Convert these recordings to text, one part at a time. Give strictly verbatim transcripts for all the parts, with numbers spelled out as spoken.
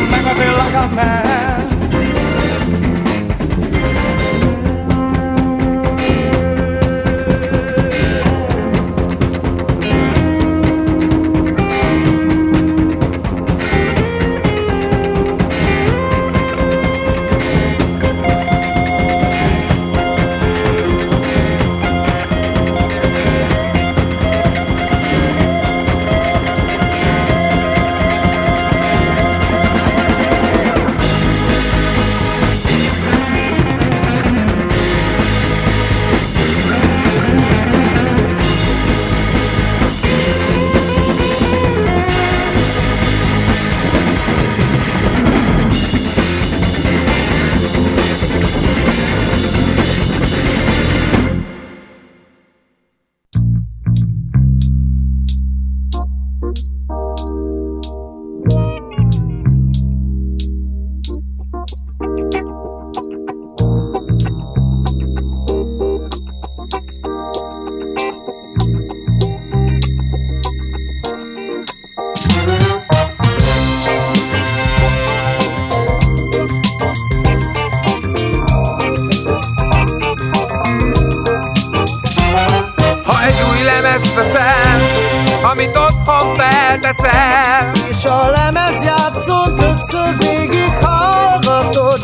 Don't make me feel like a man. Amit otthon felteszel, és a lemezjátszón többször végig hallgatod,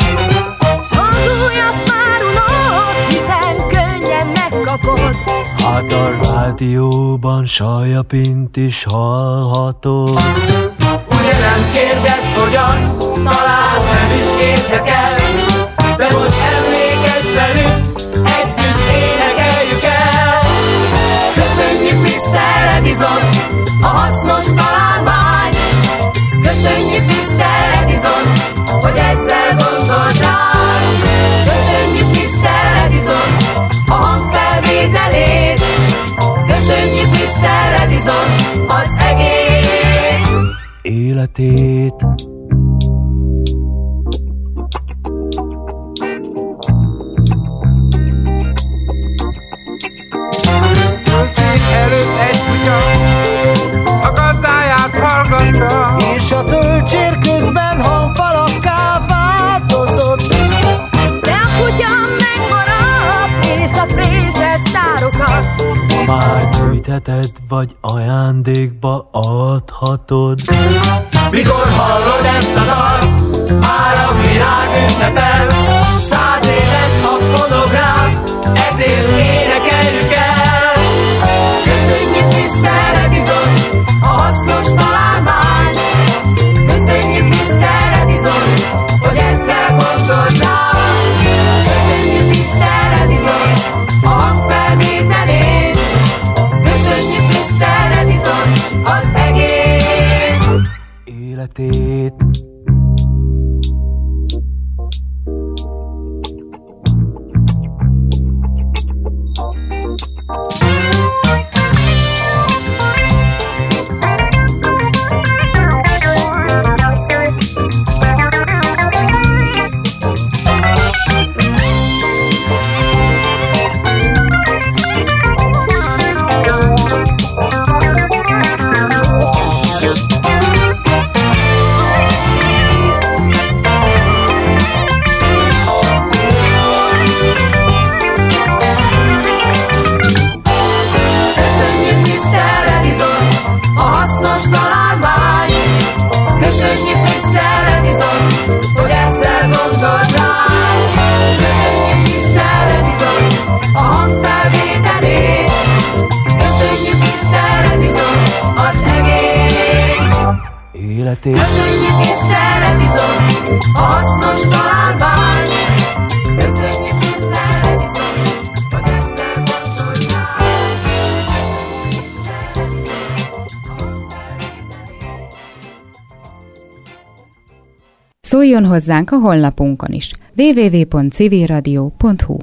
s az újabb már unod, hiszen könnyen megkapod. Hát a rádióban Sajapint is hallhatod. Ugye nem kérded, hogyan, talán nem is érdekel, de most emlékezz velünk, együtt énekeljük el. Köszönjük miszter Edison, a hasznos találmány. Köszönjük miszter Edison, hogy ezzel gondolt ránk. Köszönjük miszter Edison, a hangfelvételét. Köszönjük miszter Edison, az egész életét. töltsék előtt egy kutya a gazdáját hallgatta, és a töltsér közben hangfalakká változott. De a kutya megmaradt, és a présett sztárokat. Ha már gyűjtheted, vagy ajándékba adhatod. Mikor hallod ezt a dalt, már a világ ünnepel. Száz éves a fonográf, ezért énekeljük el. Köszönjük miszter Edison, a hasznos találmány. Köszönjük miszter Edison, hogy ezzel gondolt ránk. Köszönjük miszter Edison, a hangfelvételét. Köszönjük miszter Edison, az egész életét. Életét. Köszönjük miszter Edison, a hasznos találmány. Köszönjük miszter Edison, hogy ezzel gondoltál. Szóljon hozzánk a honlapunkon is. double-u double-u double-u pont civilradio pont hu.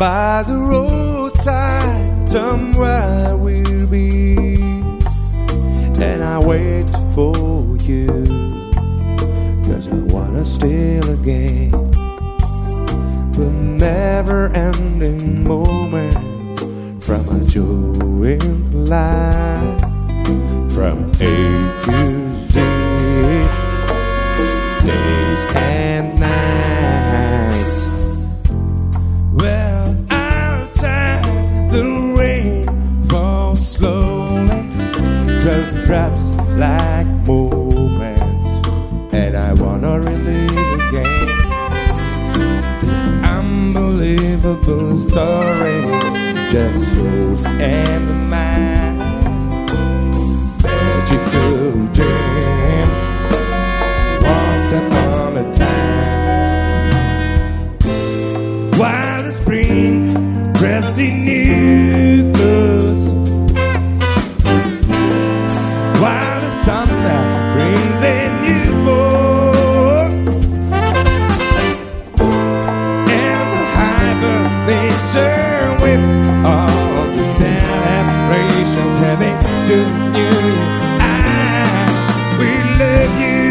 by the roadside, somewhere we'll be, and I wait for you, 'cause I wanna steal again the never-ending moment from a joy in life, from A to Z, days and nights. Well, outside the rain falls slowly, drops like moments, and I wanna relive again. Unbelievable story, just yours and mine. Magical dream, once upon a time. While the spring pressed in new clothes, while the summer brings a new fall, and the hibernation with all the celebrations heading to New Year, I will love you.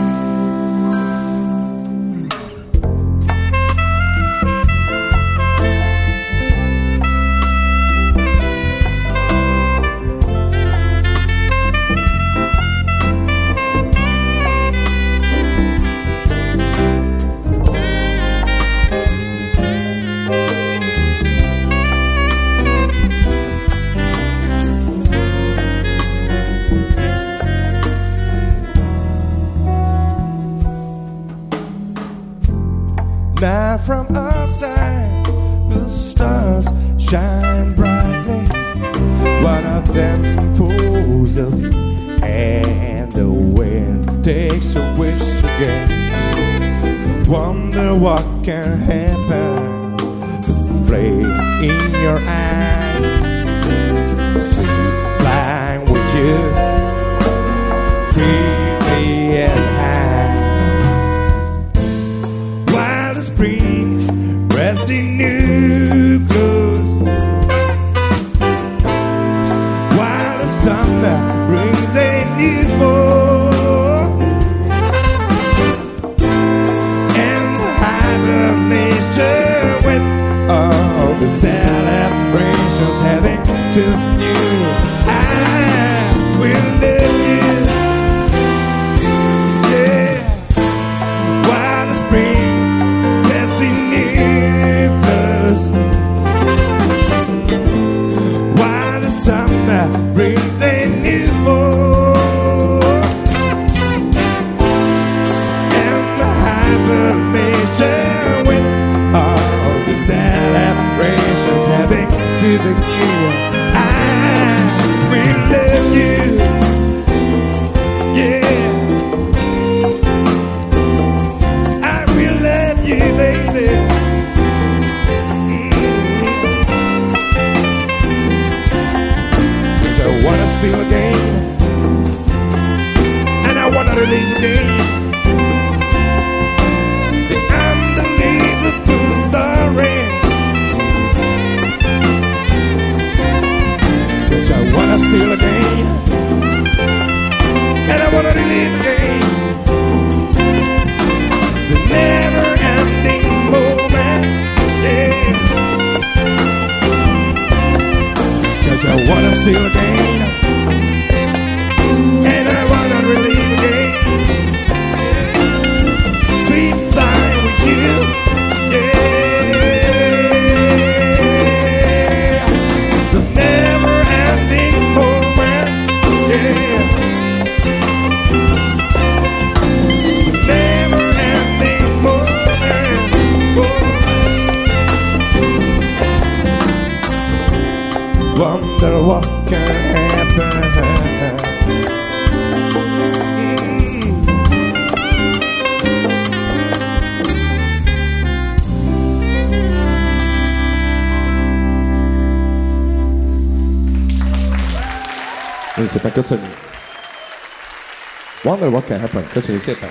Now from outside the stars shine brightly, one of them falls off and the wind takes a wish again. Wonder what can happen, the flame in your eye, sweet flying with you, freely and high. Spring, dressed in new clothes, while the summer brings a new fall, and the hibernation with all the celebrations heading to you. I will love you, yeah, while the spring summer brings a new fall, and the hibernation with all the celebrations heading to the new year. I will love you, yeah, I will love you, baby. I wanna steal again, and I wanna relive again the unbelievable story. 'Cause I wanna steal again, and I wanna relive again the never-ending moment, yeah. 'Cause I wanna steal again, and I wanna relive again, yeah. Sweet flying with you, yeah. The never-ending moment, yeah. The never-ending moment, oh. Wonder what can happen. Nagyon szépen köszönjük. Wonder what can happen. Köszönjük szépen.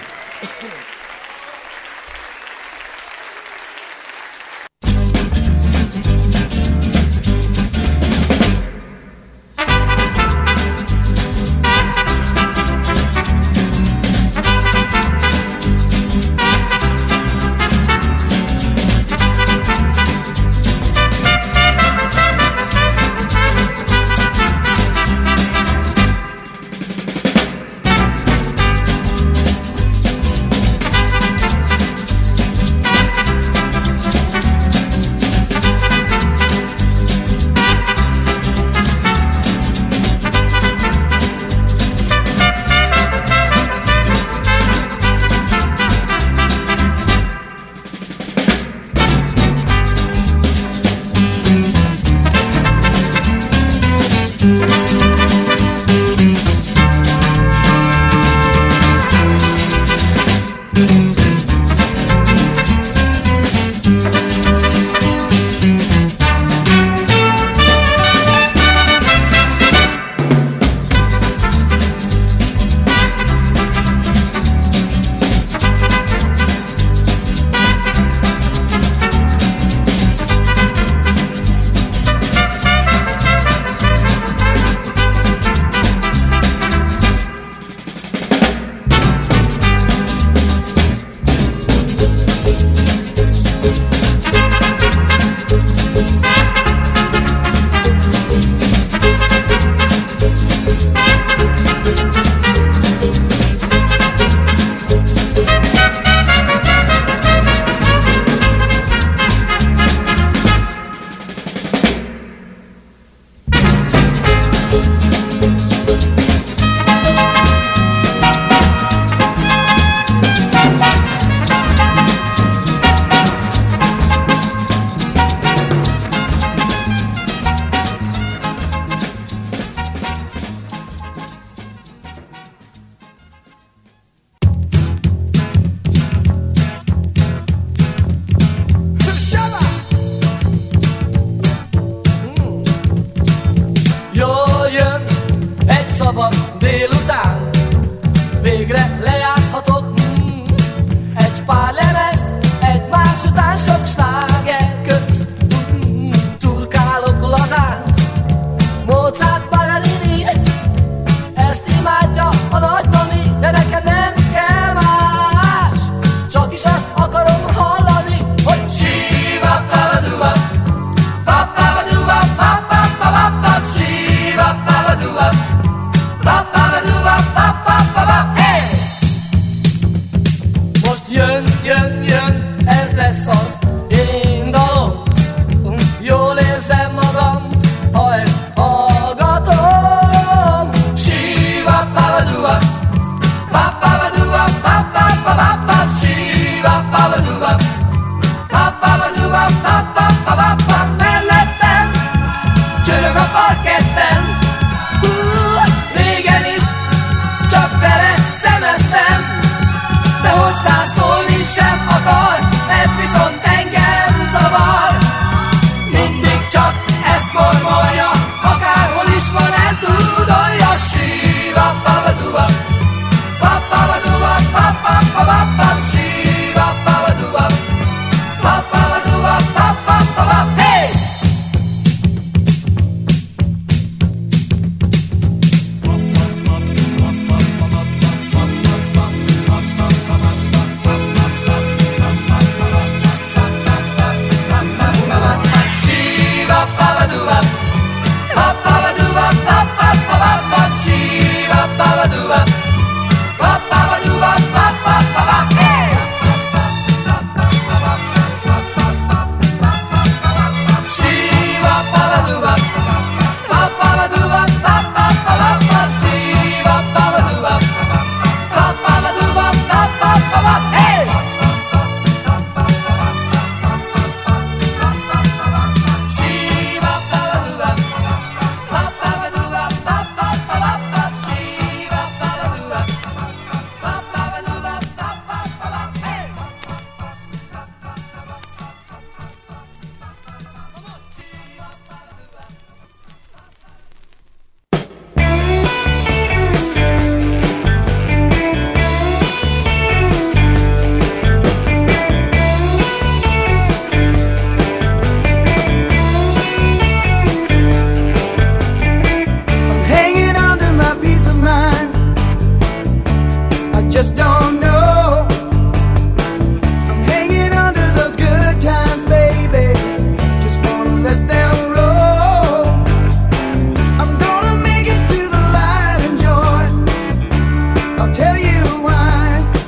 just don't know. I'm hanging under those good times, baby. Just wanna let them roll. I'm gonna make it to the light and joy. I'll tell you why.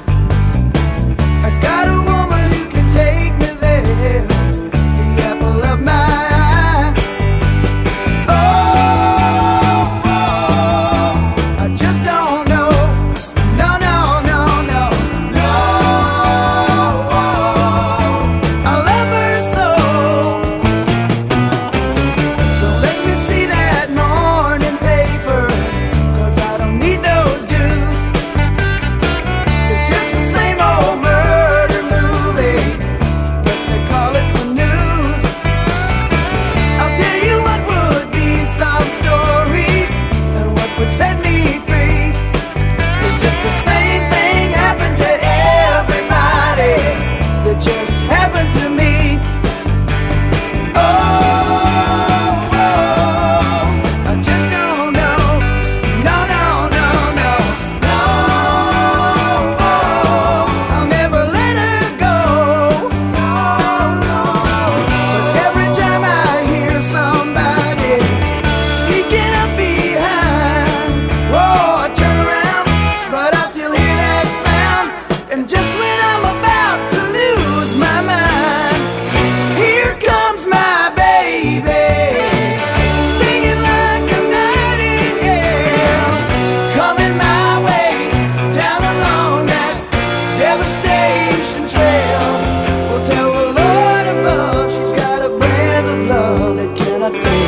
I got a woman who can take me there, the apple of my eye. Oh, oh, I just don't know. No, no, no, no, no. I love her so. Don't let me see that morning paper, 'cause I don't need those dues. It's just the same old murder movie, but they call it the news. I'll tell you what would be some story, and what would set me free, is if the same thing happened to everybody that just happened to me. Oh, oh, I just don't know. No, no, no, no, no. Oh, I'll never let her go. No, no. But every time I hear somebody sneaking up behind, whoa, I turn around, but I still hear that sound. And just when I'm about to lose my mind, here comes my baby, singing like a nightingale, coming my way down along that devastation trail. Well, tell the Lord above, she's got a brand of love that cannot fail.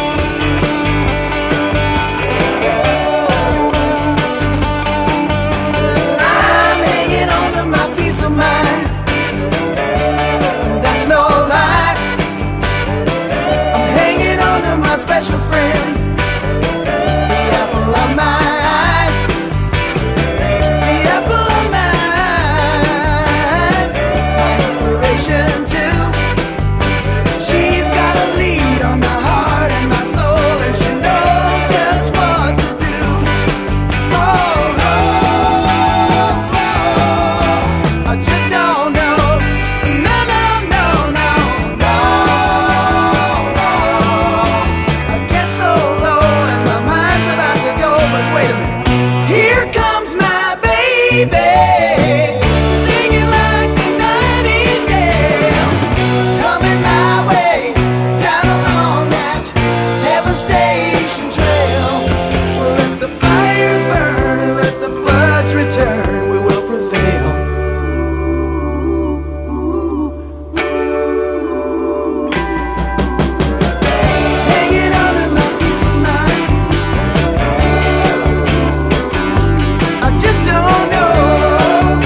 I'm hanging on to my peace of mind, and that's no lie. I'm hanging on to my special friend, the apple of my eye, the apple of my eye, my inspiration too. She's got a lead on my heart and my soul, and she knows just what to do. Oh, oh, oh, I just don't know. No, no, no, no, no. I get so low and my mind's about to go, but wait a minute. Here comes my baby, singing like a nightingale, coming my way down along that devastation trail. Well, let the fires burn and let the floods return, we will prevail. Hanging on to my peace of mind, I just don't know.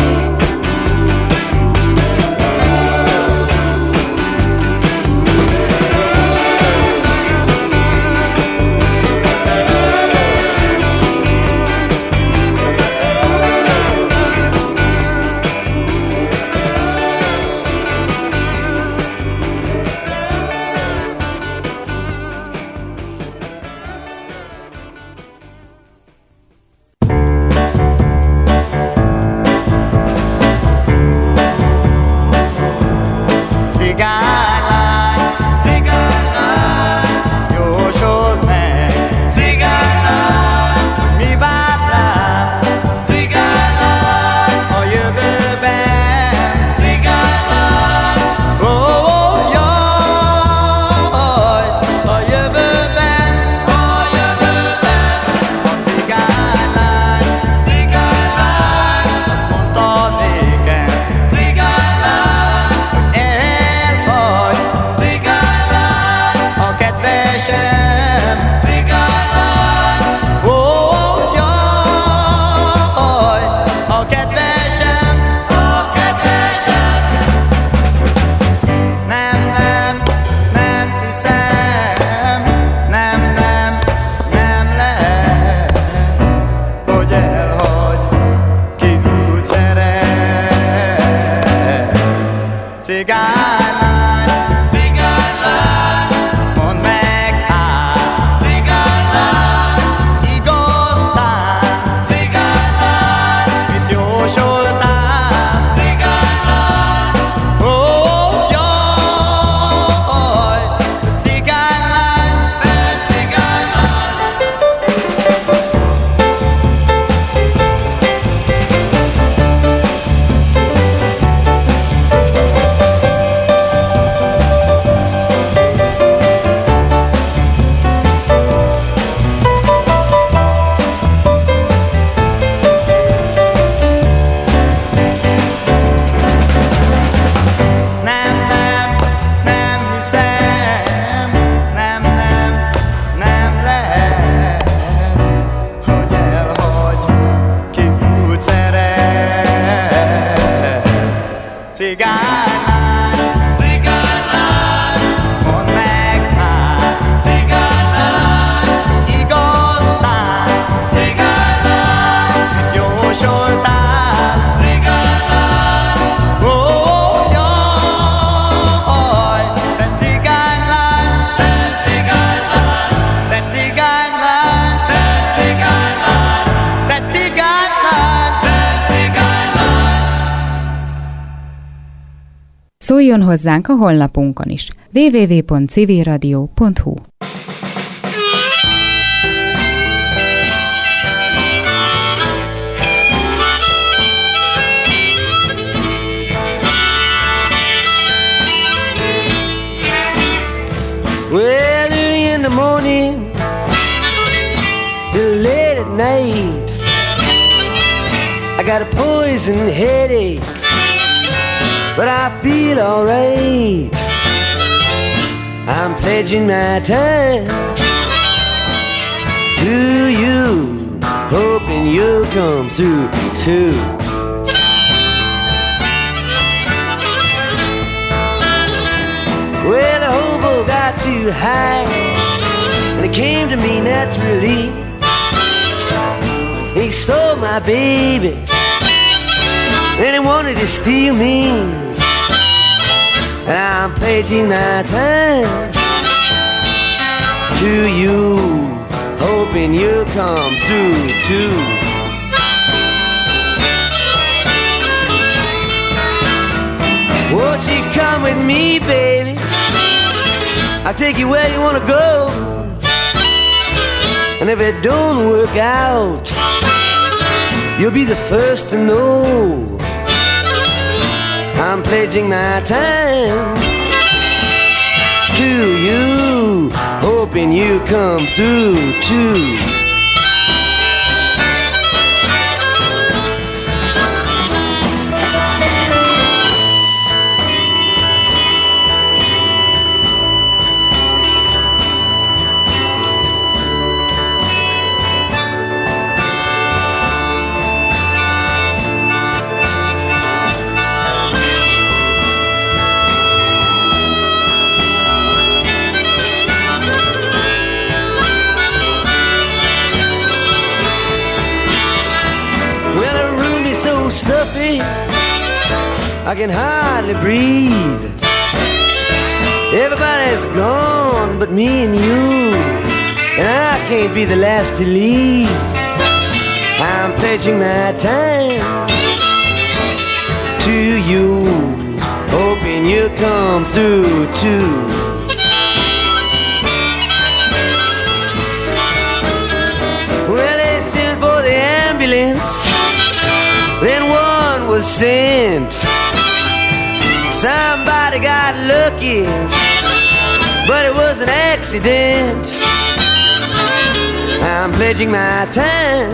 cigánylány, cigánylány, mondd meg már, cigánylány, igaz lány, cigánylány, mit jósoltál, cigánylány, ó, jaj, te cigánylány, te cigánylány, te cigánylány, te cigánylány, te cigánylány, te cigánylány. Szóljon hozzánk a honlapunkon is. double-u double-u double-u pont civilradio pont hu. Well, early in the morning till late at night, I got a poison headache, but I feel alright. I'm pledging my time to you, hoping you'll come through too. Well, the hobo got too high, and it came to me naturally. He stole my baby, and he wanted to steal me. And I'm pledging my time to you, hoping you'll come through too. Won't you come with me, baby? I'll take you where you wanna go. And if it don't work out, you'll be the first to know. I'm pledging my time to you, hoping you come through too. Stuffy, I can hardly breathe. Everybody's gone but me and you, and I can't be the last to leave. I'm pledging my time to you, hoping you'll come through too. Well, they sent for the ambulance, then one was sent. Somebody got lucky, but it was an accident. I'm pledging my time